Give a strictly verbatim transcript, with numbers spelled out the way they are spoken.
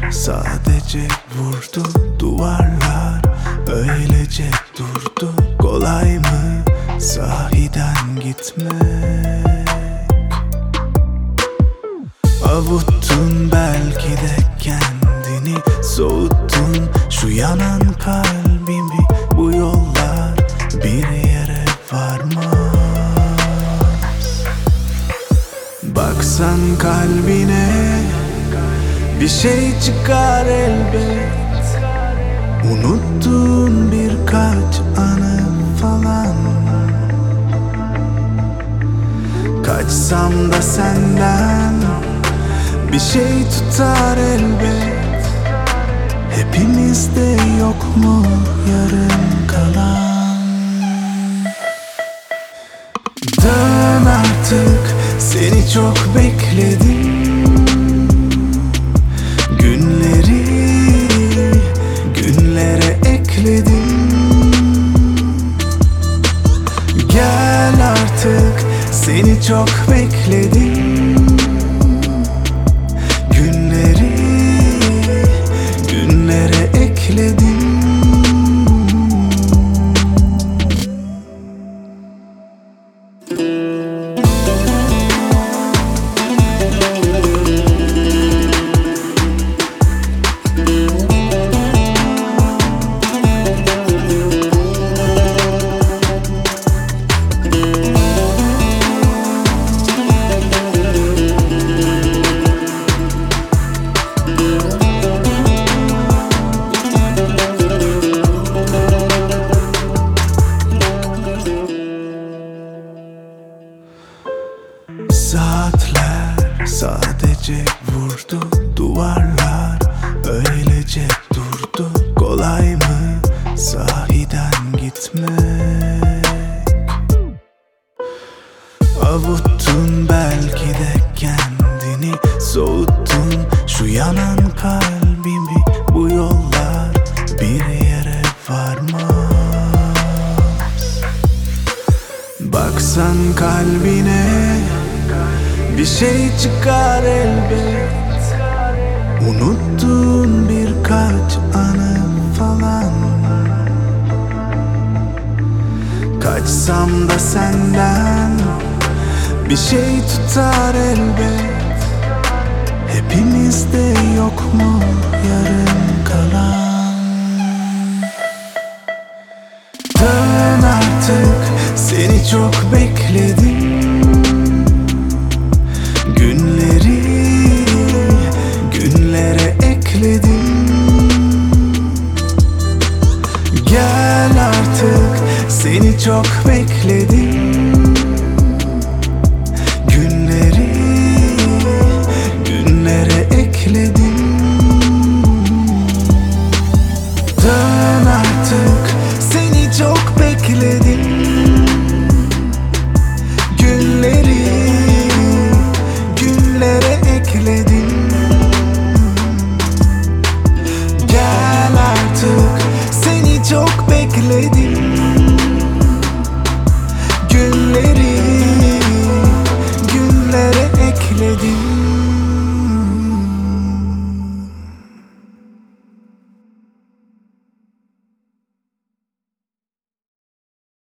Sadece vurdu duvarlar, öylece durdu. Kolay mı sahiden gitmek? Avuttun belki de kendini, soğuttun şu yanan kalbimi. Bu yollar bir yere varmaz. Baksan kalbine, bir şey çıkar elbet. Unuttun birkaç anı falan. Kaçsam da senden bir şey tutar elbet. Hepimizde yok mu yarım kalan? Dön artık, seni çok bekledim. Günleri günlere ekledim. Gel artık, seni çok bekledim. Günleri günlere ekledim. Saatler sadece vurdu duvarlar, öylece durdu. Kolay mı sahiden gitmek? Avuttun belki de kendini, soğuttun şu yanan kalbimi. Bu yollar bir yere varmaz. Baksan kalbine, bir şey çıkar elbet. Unuttun birkaç anı falan. Kaçsam da senden bir şey tutar elbet. Hepimizde yok mu yarım kalan? Dön artık, seni çok bekledim. Günleri günlere ekledim. Gel artık, seni çok bekledim.